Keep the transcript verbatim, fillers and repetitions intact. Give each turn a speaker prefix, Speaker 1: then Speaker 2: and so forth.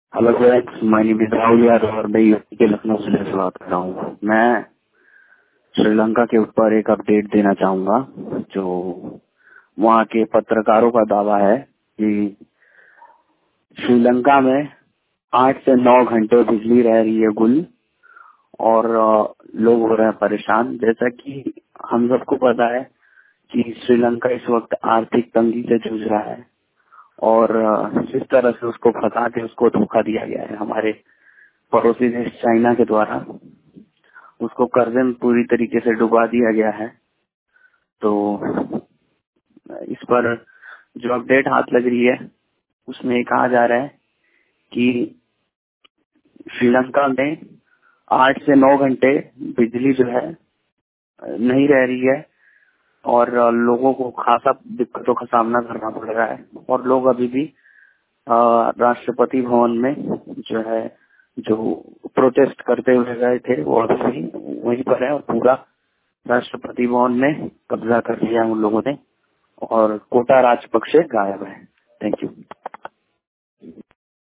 Speaker 1: Hello friends, my name is Rahul Yadav और मैं UP के लखनऊ जिले से बात कर रहा हूँ। मैं श्रीलंका के ऊपर एक अपडेट देना चाहूंगा। जो वहाँ के पत्रकारों का दावा है कि श्रीलंका में आठ से नौ घंटे बिजली रह रही है गुल और अ, लोग हो रहे हैं परेशान। जैसा कि हम सबको पता है कि श्रीलंका इस वक्त आर्थिक तंगी से जूझ रहा है और अ, जिस तरह से उसको फंसा के उसको धोखा दिया गया है हमारे पड़ोसी देश चाइना के द्वारा, उसको कर्जे में पूरी तरीके से डुबा दिया गया है। तो इस पर जो अपडेट हाथ लग रही है उसमें ये कहा जा रहा है कि श्रीलंका में आठ से नौ घंटे बिजली जो है नहीं रह रही है और लोगों को खासा दिक्कतों का सामना करना पड़ रहा है और लोग अभी भी अ, राष्ट्रपति भवन में जो है जो प्रोटेस्ट करते हुए गए थे वो अभी भी वहीं पर है और पूरा राष्ट्रपति भवन में कब्जा कर लिया है उन लोगों ने और कोटा राजपक्षे गायब है। Thank you.